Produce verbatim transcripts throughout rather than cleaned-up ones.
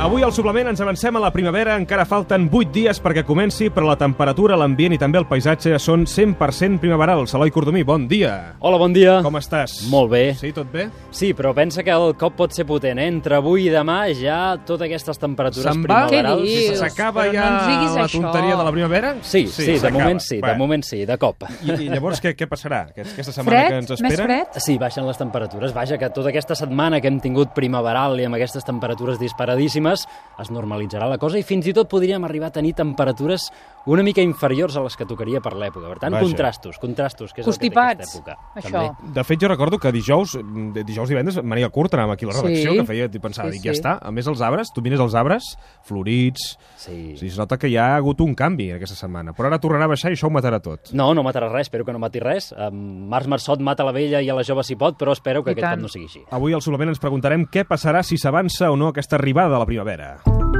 Avui al suplement ens avancem a la primavera, encara falten vuit dies perquè comenci, però la temperatura, l'ambient i també el paisatge són cent per cent primaverals. Eloi Cordomí, bon dia. Hola, bon dia. Com estàs? Molt bé. Sí, tot bé? Sí, però pensa que el cop pot ser potent, eh? Entre avui i demà ja totes aquestes temperatures Se'n va? primaverals... Què dius? S'acaba Però ja no ens diguis la això. tonteria de la primavera? Sí, sí, sí de moment sí, de moment sí, de cop. I, i llavors què, què passarà? Aquesta setmana Fred? que ens Més espera? fred? Sí, baixen les temperatures. Vaja, que tota aquesta setmana que hem tingut primaveral i amb aquestes temperatures disparadíssimes es normalitzarà la cosa i fins i tot podríem arribar a tenir temperatures una mica inferiors a les que tocaria per l'època. Per tant, Vaja. contrastos, contrastos, que és Constipats, el que té aquesta època. això. També. De fet, jo recordo que dijous, dijous divendres, mania curta, anàvem aquí a la redacció, Sí. que feia, i pensava, Sí, dic, ja sí. està. A més, els arbres, tu mires els arbres, florits... Sí. Sí, es nota que hi ha hagut un canvi aquesta setmana, però ara tornarà a baixar i això ho matarà tot. No, no matarà res, espero que no mati res. Um, Març Marçot mata la vella i a la jove si pot, però espero que I aquest tant. cop no sigui així. Avui al suplement ens preguntarem què passarà si s'avança o no aquesta arribada de la primavera.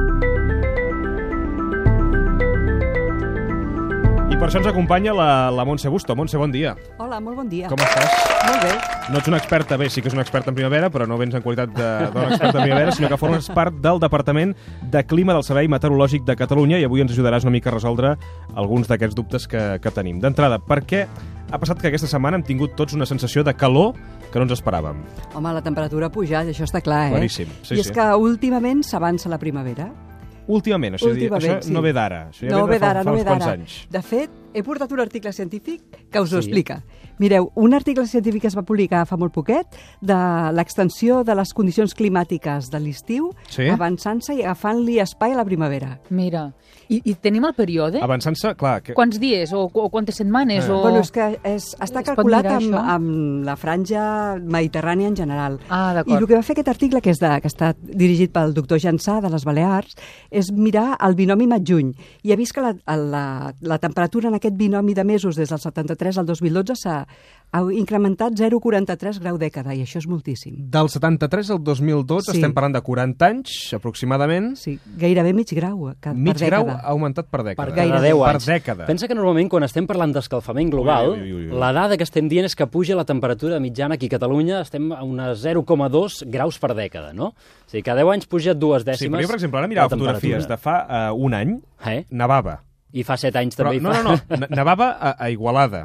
I per això ens acompanya la, la Montse Busto. Montse, bon dia. Hola, molt bon dia. Com estàs? Molt bé. No ets una experta, bé, sí que és una experta en primavera, però no vens en qualitat de- d'una experta en primavera, sinó que formes part del Departament de Clima del Servei Meteorològic de Catalunya i avui ens ajudaràs una mica a resoldre alguns d'aquests dubtes que, que tenim. D'entrada, per què ha passat que aquesta setmana hem tingut tots una sensació de calor que no ens esperàvem? Home, la temperatura ha pujat, això està clar, eh? Claríssim, sí, I és sí. que últimament s'avança la primavera. Últimament, això, Últimament, això sí. no ve d'ara. Això ja No ve ve de fa, d'ara, fa no ve uns quants d'ara. anys. De fet, he portat un article científic que us ho Sí. explica. Mireu, un article científic que es va publicar fa molt poquet de l'extensió de les condicions climàtiques de l'estiu Sí? avançant-se i agafant-li espai a la primavera. Mira, i, i tenim el període? Avançant-se, clar... Que... Quants dies o, o quantes setmanes? Eh. O... Bueno, és que és, està Es pot calculat mirar, amb, això? amb la franja mediterrània en general. Ah, I d'acord. el que va fer aquest article, que, és de, que està dirigit pel doctor Jansà de les Balears, és mirar el binomi maig-juny. I ha vist que la, la, la temperatura en aquest binomi de mesos des del setanta-tres al dos mil dotze s'ha ha incrementat zero coma quaranta-tres grau dècada, i això és moltíssim. Del setanta-tres al dos mil dotze Sí. estem parlant de quaranta anys, aproximadament. Sí, gairebé mig grau eh, per Mig grau dècada. ha augmentat per dècada. Per Gairebé. cada deu Per anys. dècada. Pensa que normalment quan estem parlant d'escalfament global, Ui, ui, ui, ui. la dada que estem dient és que puja la temperatura mitjana aquí a Catalunya, estem a unes zero coma dos graus per dècada, no? O sigui, cada deu anys puja dues Sí, dècimes. però jo, per exemple, ara mirava la temperatura. fotografies de fa uh, un any, Eh? nevava. I fa set anys Però, també. hi no, fa. no, no, ne- nevava a, a Igualada.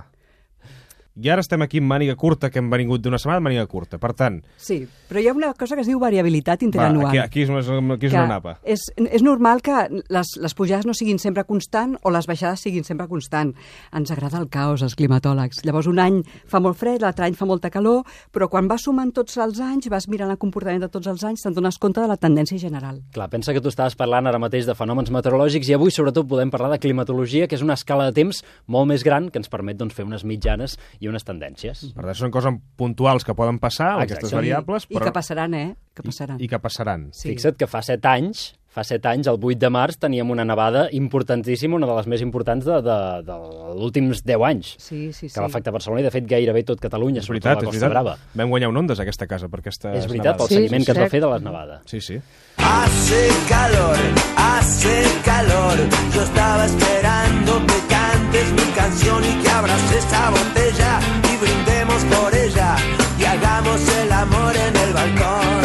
I ara estem aquí amb màniga curta, que hem vingut d'una setmana amb màniga curta. Per tant, Sí, però hi ha una cosa que es diu variabilitat va, interanual. aquí, aquí és una, aquí és que una napa. És, és normal que les, les pujades no siguin sempre constant o les baixades siguin sempre constant. Ens agrada el caos, els climatòlegs. Llavors, un any fa molt fred, l'altre any fa molta calor, però quan vas sumant tots els anys, vas mirant el comportament de tots els anys, te'n dones compte de la tendència general. Clar, pensa que tu estaves parlant ara mateix de fenòmens meteorològics i avui sobretot podem parlar de climatologia, que és una escala de temps molt més gran que ens permet doncs, fer unes mitjanes i unes tendències. Per tant, són coses puntuals que poden passar, Exacte. aquestes variables, I però... que passaran, eh? Que passaran. I, I que passaran. Sí. Fixa't que fa set anys, fa set anys, el vuit de març, teníem una nevada importantíssima, una de les més importants de, de, de, dels últims deu anys, Sí, sí, sí. que va afectar Barcelona i, de fet, gairebé tot Catalunya, És sobretot veritat, la és Costa veritat. Brava. Vam guanyar un Ondes, aquesta casa, per aquesta És veritat, pel Sí, seguiment que es va sí. fer de les nevades. Sí, sí. Hace calor, hace calor. Yo estaba esperando que cantes mi canción y que abras esa botella y brindemos por ella y hagamos el amor en el balcón.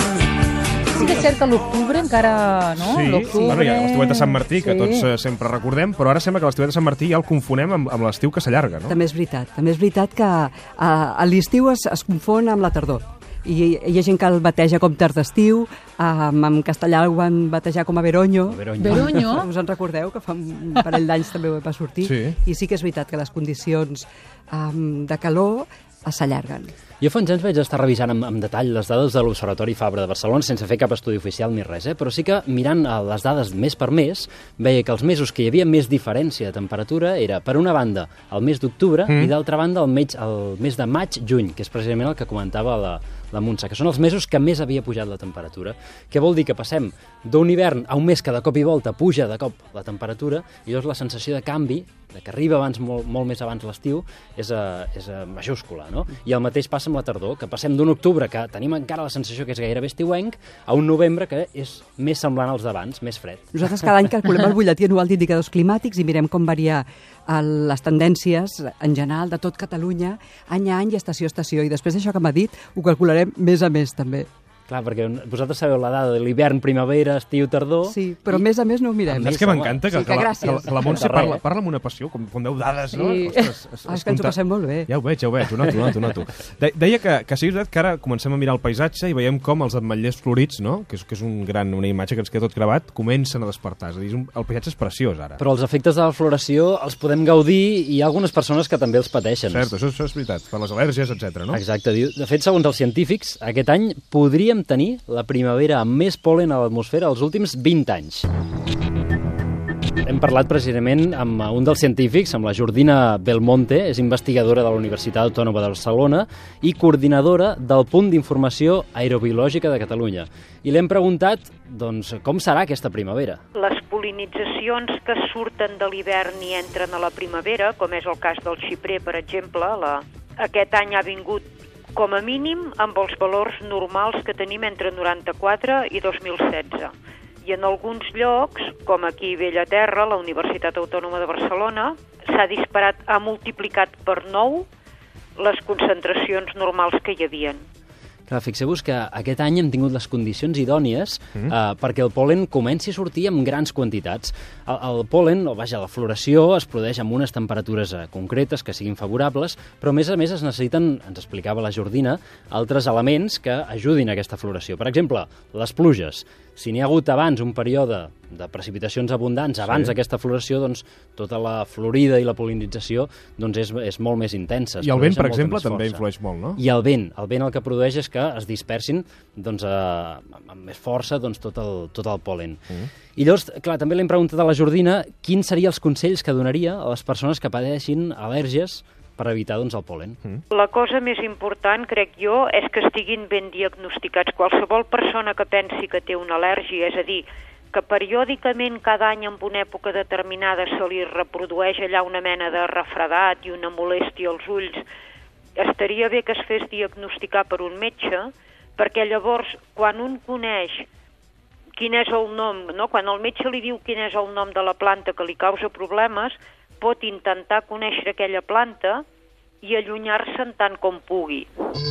Sí que és cert que l'octubre encara, no? Sí, L'octubre... bueno, hi ha l'estiuet de Sant Martí, que Sí. tots eh, sempre recordem, però ara sembla que l'estiuet de Sant Martí ja el confonem amb, amb l'estiu que s'allarga, no? També és veritat. També és veritat que uh, a l'estiu es, es confon amb la tardor. I hi ha gent que el bateja com tard d'estiu, um, en castellà el van batejar com a Veronyo. Veronyo. Veronyo? Us en recordeu, que fa un parell d'anys també va sortir? Sí. I sí que és veritat que les condicions um, de calor s'allarguen. Jo fa uns anys vaig estar revisant amb, amb detall les dades de l'Observatori Fabra de Barcelona sense fer cap estudi oficial ni res, eh? Però sí que mirant eh, les dades mes per mes veia que els mesos que hi havia més diferència de temperatura era, per una banda, el mes d'octubre Mm. i d'altra banda el mes, el mes de maig-juny, que és precisament el que comentava la, la Montse, que són els mesos que més havia pujat la temperatura. Què vol dir? Que passem d'un hivern a un mes que de cop i volta puja de cop la temperatura i llavors la sensació de canvi, de que arriba abans molt, molt més abans l'estiu, és, a, és a majúscula, no? I el mateix passa amb la tardor, que passem d'un octubre que tenim encara la sensació que és gairebé estiuenc a un novembre que és més semblant als d'abans, més fred. Nosaltres cada any calculem el butlletí anual d'indicadors climàtics i mirem com varia el, les tendències en general de tot Catalunya, any a any i estació a estació. I després d'això que m'ha dit, ho calcularem mes a mes també. Clar, perquè vosaltres sabeu la dada de l'hivern, primavera, estiu, tardor... Sí, però a més a més no ho mirem. És que m'encanta que, Sí, que que, la, gràcies. que, la, que la Montse parla, parla amb una passió, com quan veu dades, no? Sí. Ostres, es, Ah, és que ens ho compta- passem molt bé. Ja ho veig, ja ho veig, ho noto, ho noto, ho noto. De, deia que, que sí, és veritat que ara comencem a mirar el paisatge i veiem com els ametllers florits, no? que és, que és un gran, una imatge que ens queda tot gravat, comencen a despertar. És a dir, és un, el paisatge és preciós, ara. Però els efectes de la floració els podem gaudir i hi ha algunes persones que també els pateixen. Cert, això, això és veritat, per les al·lèrgies, etcètera, no? Exacte. Diu, de fet, segons els científics, aquest any podríem tenir la primavera amb més pol·len a l'atmosfera els últims vint anys. Hem parlat precisament amb un dels científics, amb la Jordina Belmonte, és investigadora de la Universitat Autònoma de Barcelona i coordinadora del Punt d'Informació Aerobiològica de Catalunya. I l'hem preguntat, doncs, com serà aquesta primavera? Les pol·linitzacions que surten de l'hivern i entren a la primavera, com és el cas del xiprer, per exemple, la... aquest any ha vingut com a mínim amb els valors normals que tenim entre noranta-quatre i dos mil setze. I en alguns llocs, com aquí a Bellaterra, la Universitat Autònoma de Barcelona, s'ha disparat, ha multiplicat per nou les concentracions normals que hi havien. Clar, fixeu-vos que aquest any hem tingut les condicions idònies mm. eh, perquè el pol·len comenci a sortir en grans quantitats. El, el pol·len, o vaja, la floració es produeix amb unes temperatures eh, concretes que siguin favorables, però a més a més es necessiten, ens explicava la Jordina, altres elements que ajudin a aquesta floració. Per exemple, les pluges. Si n'hi ha hagut abans un període de precipitacions abundants abans Sí. d'aquesta floració, doncs tota la florida i la pol·linització doncs és, és molt més intensa. es I el vent, produeix amb per molta exemple, més també força. influeix molt, no? I el vent. El vent el que produeix és que es dispersin doncs, eh, amb més força doncs, tot, el, tot el pol·len. Mm. I llavors, clar, també l'hem preguntat a la Jordina quins serien els consells que donaria a les persones que pateixin al·lèrgies per evitar doncs, el pol·len. Mm. La cosa més important, crec jo, és que estiguin ben diagnosticats. Qualsevol persona que pensi que té una al·lèrgia, és a dir, que periòdicament cada any en una època determinada se li reprodueix allà una mena de refredat i una molèstia als ulls, estaria bé que es fes diagnosticar per un metge, perquè llavors, quan un coneix quin és el nom, no? Quan el metge li diu quin és el nom de la planta que li causa problemes, pot intentar conèixer aquella planta i allunyar-se'n tant com pugui.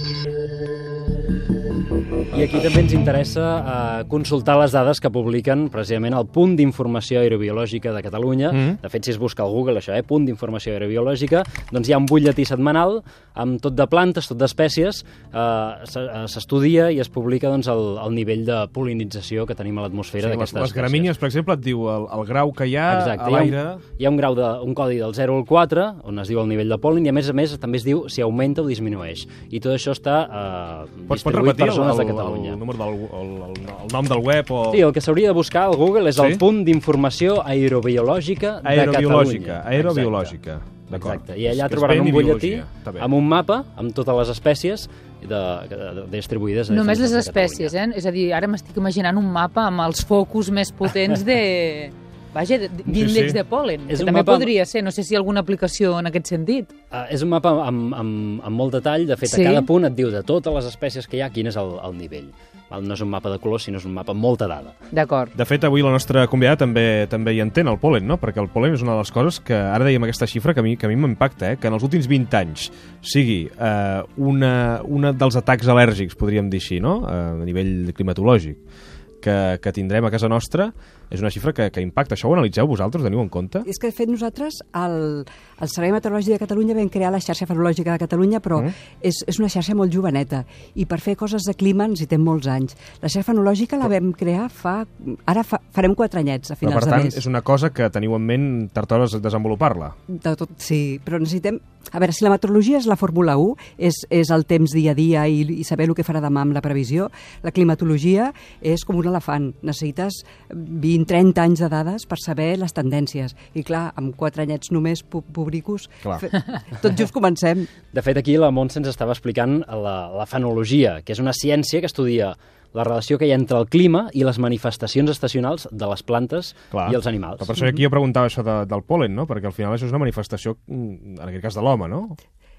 I aquí també ens interessa eh, consultar les dades que publiquen precisament el Punt d'Informació Aerobiològica de Catalunya. Mm. De fet, si es busca al Google això, eh, Punt d'Informació Aerobiològica, doncs hi ha un butlletí setmanal amb tot de plantes, tot d'espècies, eh, s'estudia i es publica doncs, el, el nivell de pol·linització que tenim a l'atmosfera Sí, les, d'aquestes les espècies. gramínies, per exemple, et diu el, el grau que hi ha Exacte, a l'aire... Hi ha, un, hi ha un grau de, un codi del zero al quatre, on es diu el nivell de pol·len, i a més a més també es diu si augmenta o disminueix. I tot això està eh, Pots, pots distribuït repetir per el, zones de el, Catalunya. el, número del, el, el, el nom del web o... Sí, el que s'hauria de buscar al Google és Sí? el Punt d'Informació Aerobiològica de Aerobiològica, Catalunya. aerobiològica. D'acord. Exacte. I allà És que és trobaran ben un i butlletí biologia. Està bé. amb un mapa amb totes les espècies de, de, de, distribuïdes a Només les diferents zones de espècies, Catalunya. eh? És a dir, ara m'estic imaginant un mapa amb els focus més potents de... Vaja, d'índex Sí, sí. de pol·len. És Que un també mapa- podria ser, no sé si hi ha alguna aplicació en aquest sentit. Uh, és un mapa amb, amb, amb molt detall. De fet, Sí. a cada punt et diu de totes les espècies que hi ha quin és el, el nivell. Val? No és un mapa de colors, sinó és un mapa amb molta dada. D'acord. De fet, avui la nostra convidada també també hi entén el pol·len, no? Perquè el pol·len és una de les coses que, ara dèiem aquesta xifra, que a mi, que a mi m'impacta, eh? Que en els últims vint anys sigui eh, una, una dels atacs al·lèrgics, podríem dir així, no? Eh, a nivell climatològic, que, que tindrem a casa nostra, és una xifra que, que impacta. Això ho analitzeu vosaltres? Teniu en compte? És que, de fet, nosaltres, el, el Servei Meteorològic de Catalunya vam crear la xarxa farològica de Catalunya, però mm. és, és una xarxa molt joveneta, i per fer coses de clima ens hi té molts anys. La xarxa farològica la vam crear fa... Ara fa, farem quatre anyets, a Però, finals per tant, de mes. és una cosa que teniu en ment tard o d'hora desenvolupar-la. De tot, sí, però necessitem... A veure, si la meteorologia és la Fórmula u, és, és el temps dia a dia i, i saber el que farà demà amb la previsió, la climatologia és com un elefant. Necessites vint trenta anys de dades per saber les tendències. I clar, amb quatre anyets només pu publicos, Clar. fe, tot just comencem. De fet, aquí la Montse ens estava explicant la, la fenologia, que és una ciència que estudia la relació que hi ha entre el clima i les manifestacions estacionals de les plantes Clar. i els animals. Però per això aquí jo preguntava això de, del pol·len, no? Perquè al final això és una manifestació, mm, en aquest cas, de l'home, no?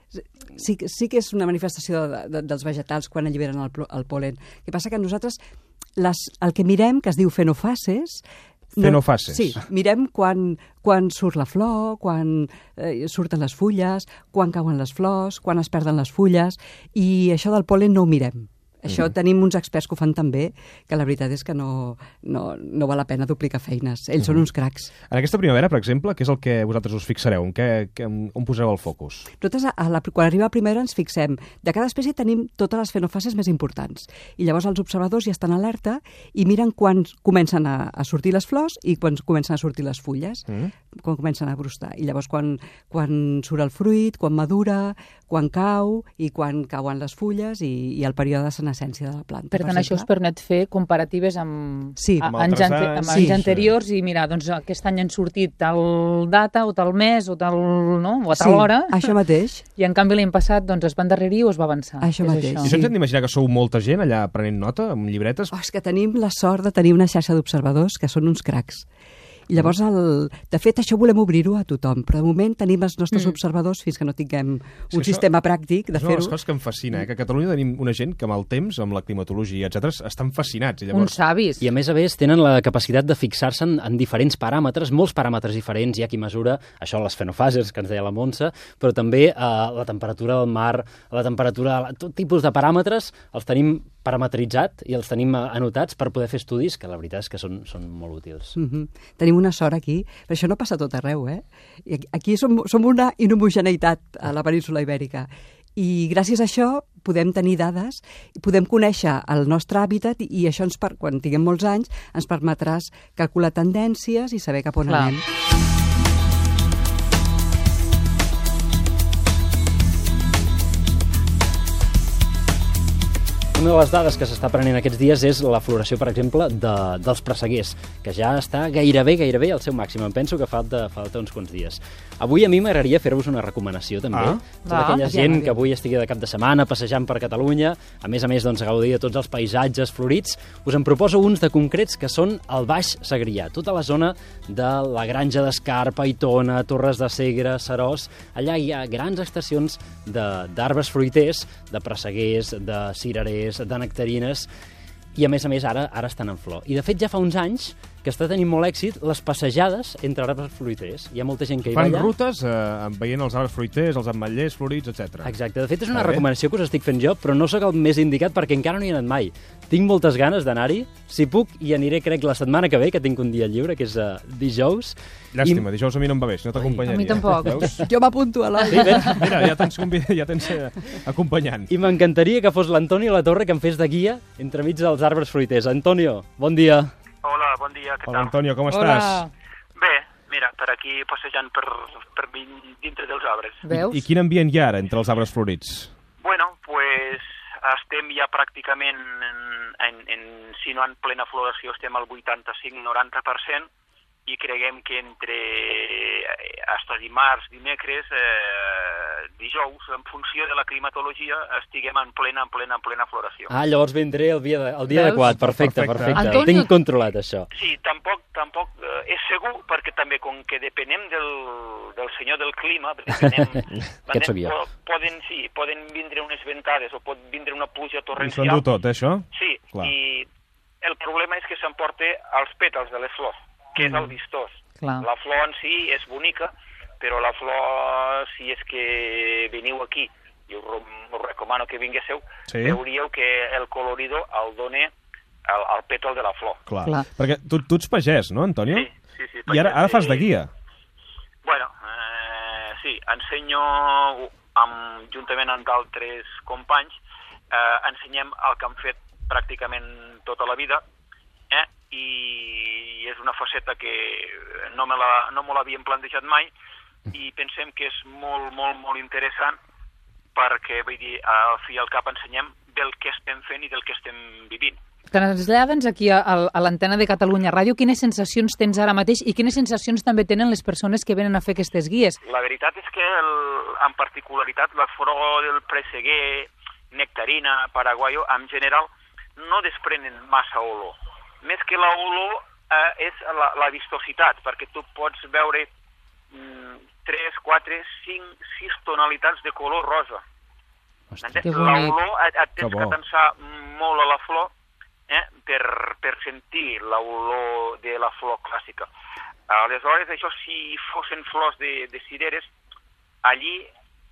Sí, sí que és una manifestació de, de, dels vegetals quan alliberen el, pl- el pol·len. El que passa que nosaltres les, el que mirem, que es diu fenofases... Fenofases. Sí, mirem quan, quan surt la flor, quan eh, surten les fulles, quan cauen les flors, quan es perden les fulles, i això del pol·len no ho mirem. Això mm. tenim uns experts que ho fan també, que la veritat és que no, no, no val la pena duplicar feines. Ells mm. són uns cracs. En aquesta primavera, per exemple, què és el que vosaltres us fixareu? En què, que, on poseu el focus? Nosaltres, a la, quan arriba la primavera, ens fixem. De cada espècie tenim totes les fenofases més importants. I llavors els observadors ja estan alerta i miren quan comencen a, a sortir les flors i quan comencen a sortir les fulles, mm. quan comencen a brustar. I llavors quan, quan surt el fruit, quan madura, quan cau i quan cauen les fulles i, i el període de senescència de la planta. Per tant, per això us permet fer comparatives amb, sí, a, amb anys, ante, anys, amb sí, anys anteriors sí. I mira, doncs aquest any han sortit tal data o tal mes o tal, no? O a tal sí, hora. Això mateix. I en canvi l'any passat doncs, es va endarrerir o es va avançar. Això mateix. Això. I això ens hem d'imaginar que sou molta gent allà prenent nota, amb llibretes? Oh, és que tenim la sort de tenir una xarxa d'observadors que són uns cracs. I llavors, el... de fet, això volem obrir-ho a tothom, però de moment tenim els nostres mm. observadors fins que no tinguem un sí, sistema pràctic de fer-ho. És una de les coses que em fascina, eh? Que a Catalunya tenim una gent que amb el temps, amb la climatologia, etcètera, estan fascinats. I llavors... Uns savis. I a més a més tenen la capacitat de fixar-se en, en diferents paràmetres, molts paràmetres diferents. Hi ha qui mesura això, les fenofases, que ens deia la Montse, però també eh, la temperatura del mar, la temperatura, tot tipus de paràmetres els tenim parametritzat i els tenim anotats per poder fer estudis que la veritat és que són, són molt útils. Mm-hmm. Tenim una sort aquí, però això no passa tot arreu, eh? Aquí som, som una inhomogeneïtat a la península Ibèrica i gràcies a això podem tenir dades, podem conèixer el nostre hàbitat i això, ens per, quan tinguem molts anys, ens permetrà calcular tendències i saber cap on Clar. anem. Una de les dades que s'està prenent aquests dies és la floració, per exemple, de, dels presseguers, que ja està gairebé, gairebé al seu màxim. Em penso que falta, falta uns quants dies. Avui a mi m'agradaria fer-vos una recomanació, també. Ah. Tota aquella Va, gent aviam, que avui estigui de cap de setmana passejant per Catalunya, a més a més, doncs, gaudir de tots els paisatges florits, us en proposo uns de concrets que són el Baix Segrià, tota la zona de la Granja d'Escarp, Aitona, Torres de Segre, Seròs. Allà hi ha grans estacions d'arbres fruiters, de presseguers, de cirerers, de nectarines, i a més a més ara ara estan en flor. I de fet ja fa uns anys que està tenint molt èxit les passejades entre arbres fruiters. Hi ha molta gent que hi va Fan allà. rutes eh, veient els arbres fruiters, els ametllers florits, etcètera. Exacte. De fet, és una Està bé. recomanació que us estic fent jo, però no sóc el més indicat perquè encara no hi he anat mai. Tinc moltes ganes d'anar-hi. Si puc, hi aniré, crec, la setmana que ve, que tinc un dia lliure, que és uh, dijous. Llàstima, I... dijous a mi no em va bé, si no t'acompanyaria. A mi tampoc. Veus? Jo m'apunto a la... Sí, ben... Mira, ja tens, convid... ja tens eh, acompanyant. I m'encantaria que fos l'Antonio La Torre que em fes de guia entremig dels arbres fruiters. Antonio, bon dia. Hola, bon dia, què Hola, tal? Antonio, com Hola. estàs? Bé, mira, per aquí passejant per, per dintre dels arbres. Veus? I quin ambient hi ha ara entre els arbres florits? Bueno, pues estem ja pràcticament, en, en, en, si no en plena floració, estem al vuitanta-cinc noranta per cent i creguem que entre hasta dimarts, dimecres, eh, dijous, en funció de la climatologia, estiguem en plena, en plena, en plena floració. Ah, llavors vindré el dia, de, el dia Veus? adequat. Perfecte, Perfecte. perfecte. Antonio- Tinc controlat, això. Sí, tampoc, tampoc eh, és segur, perquè també com que depenem del, del senyor del clima, depenem, Aquest sóc jo. po- poden, sí, poden vindre unes ventades o pot vindre una pluja I s'ho torrencial. endú tot, eh, això? Sí, Clar. i el problema és que s'emporta els pètals de les flors, que és el vistós. Clar. La flor en si és bonica, però la flor, si és que veniu aquí, i us, ro- us recomano que vinguéssiu, Sí. veuríeu que el colorido el dona al, al pètal de la flor. Clar. Clar. Perquè tu, tu ets pagès, no, Antonio? Sí, sí, sí. I ara, ara fas de Sí. guia. Bueno, eh, sí, ensenyo, amb, juntament amb d'altres companys, eh, ensenyem el que han fet pràcticament tota la vida, eh, i és una faceta que no me la, no me l'havíem plantejat mai, i pensem que és molt, molt, molt interessant, perquè, vull dir, al fi i al cap ensenyem del que estem fent i del que estem vivint. Trasllada'ns aquí a, a l'antena de Catalunya Ràdio quines sensacions tens ara mateix i quines sensacions també tenen les persones que venen a fer aquestes guies. La veritat és que, el, en particularitat, la flor del presseguer, nectarina, paraguayo, en general, no desprenen massa olor. Més que la olor eh, és la, la vistositat, perquè tu pots veure mm, tres, quatre, cinc, sis tonalitats de color rosa. Ostres, que bonic. L'olor et, et tens Que que bo. tensar molt a la flor eh, per, per sentir l'olor de la flor clàssica. Aleshores, això si fossin flors de, de cireres, allí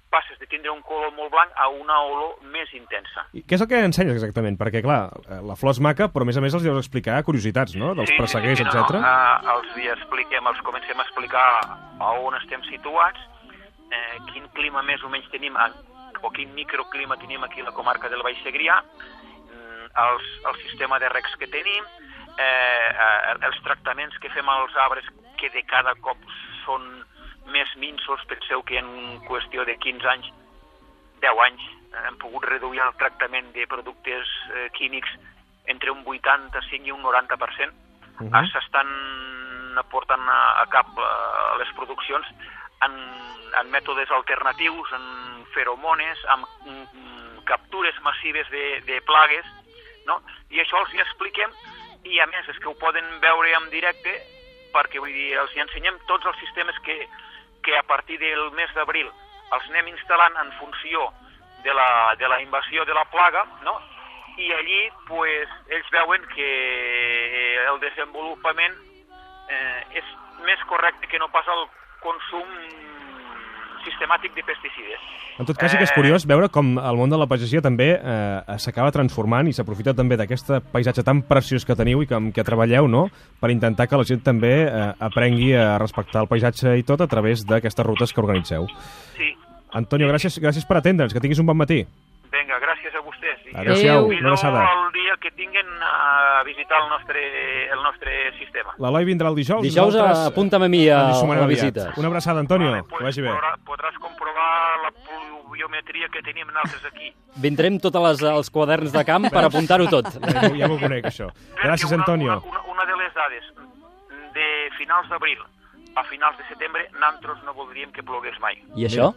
passes de tindre un color molt blanc a una olor més intensa. I què és el que ensenyes exactament? Perquè, clar, la flor és maca, però a més a més els deus explicar curiositats, no?, dels sí, presseguers, sí, sí, etcètera. No, no. Uh, els hi expliquem, els comencem a explicar a on estem situats, eh, quin clima més o menys tenim, o quin microclima tenim aquí a la comarca del Baix Segrià, els, el sistema de recs que tenim, eh, eh, els tractaments que fem als arbres, que de cada cop són més minsos. Penseu que en qüestió de quinze anys, deu anys, hem pogut reduir el tractament de productes eh, químics entre un vuitanta-cinc i un noranta per cent. Uh -huh. S'estan aportant a, a cap a les produccions en, en mètodes alternatius, en feromones, amb mm, captures massives de, de plagues, no? I això els hi expliquem, i a més és que ho poden veure en directe, perquè vull dir, els hi ensenyem tots els sistemes que, que a partir del mes d'abril els anem instal·lant en funció de la, de la invasió de la plaga, no? I allí pues, ells veuen que el desenvolupament eh, és més correcte que no pas el consum sistemàtic de pesticides. En tot cas, sí que és curiós veure com el món de la pagesia també eh, s'acaba transformant i s'aprofita també d'aquest paisatge tan preciós que teniu i que, que treballeu, no?, per intentar que la gent també eh, aprengui a respectar el paisatge i tot a través d'aquestes rutes que organitzeu. Sí. Antonio, gràcies, gràcies per atendre'ns, que tinguis un bon matí. Vinga, gràcies a vostès. Adéu-siau, una Convido abraçada. el dia que tinguin a visitar el nostre, el nostre sistema. L'Eloi vindrà el dijous. Dijous nosaltres apunta'm a mi a, ens hi sumarem a la aviat. visita. Una abraçada, Antonio, Vale, que pues, vagi bé. podrà, podràs comprovar la pluviometria que tenim nosaltres aquí. Vindrem tots les, els quaderns de camp per apuntar-ho tot. Ja, ja m'ho conec, això. Gràcies, una, Antonio. Una, una, una de les dades, de finals d'abril a finals de setembre, nosaltres no voldríem que plogués mai. I això?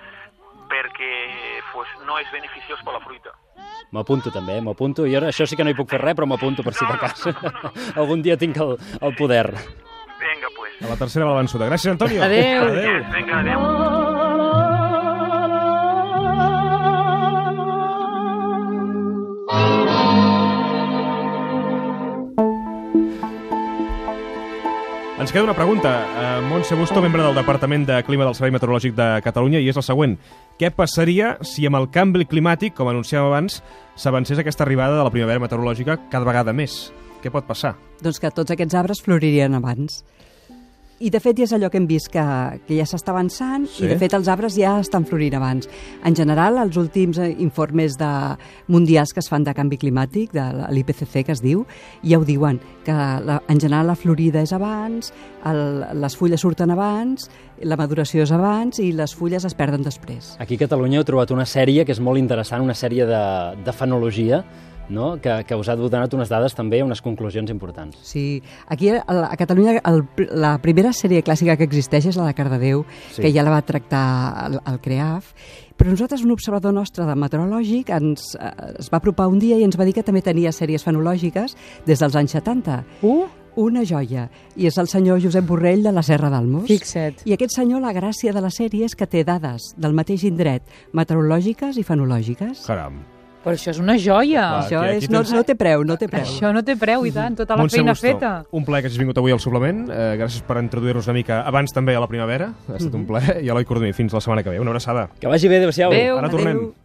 Perquè pues, no és beneficiós per la fruita. M'apunto també, m'ho apunto. Jo això sí que no hi puc fer res, però m'apunto per si de cas. No, no, no, no. Algun dia tinc el, el poder. Vinga, pues. A la tercera va la vençuda. Gràcies, Antonio. Adéu. Adéu. Vinga, adéu. Ens queda una pregunta. Uh, Montse Busto, membre del Departament de Clima del Servei Meteorològic de Catalunya, i és el següent. Què passaria si amb el canvi climàtic, com anunciàvem abans, s'avancés aquesta arribada de la primavera meteorològica cada vegada més? Què pot passar? Doncs que tots aquests arbres floririen abans. I, de fet, ja és allò que hem vist, que, que ja s'està avançant, Sí? i, de fet, els arbres ja estan florint abans. En general, els últims eh, informes de mundials que es fan de canvi climàtic, de l'I P C C, que es diu, ja ho diuen, que la, en general la florida és abans, el, les fulles surten abans, la maduració és abans i les fulles es perden després. Aquí a Catalunya heu trobat una sèrie que és molt interessant, una sèrie de, de fenologia, no? que, que us ha donat unes dades també, unes conclusions importants. Sí, aquí a, a Catalunya el, la primera sèrie clàssica que existeix és la de Cardedeu, Sí. sí. que ja la va tractar el, el CREAF, però nosaltres, un observador nostre de meteorològic, ens, eh, es va apropar un dia i ens va dir que també tenia sèries fenològiques des dels anys setanta. Uh, Una joia. I és el senyor Josep Borrell de la Serra d'Almos. fixa't. I aquest senyor, la gràcia de la sèrie és que té dades del mateix indret, meteorològiques i fenològiques. Caram. Però això és una joia. Clar. Això aquí- aquí és, no, tens- no té preu, no té preu. Això no té preu, i tant, tota la Montse feina Busto, feta. un plaer que hagis vingut avui al suplement. Eh, gràcies per introduir-nos una mica abans també a la primavera. Ha estat un plaer. I Eloi Cordomí, fins la setmana que ve. Una abraçada. Que vagi bé, adéu-siau. Adéu. Ara tornem. Adéu.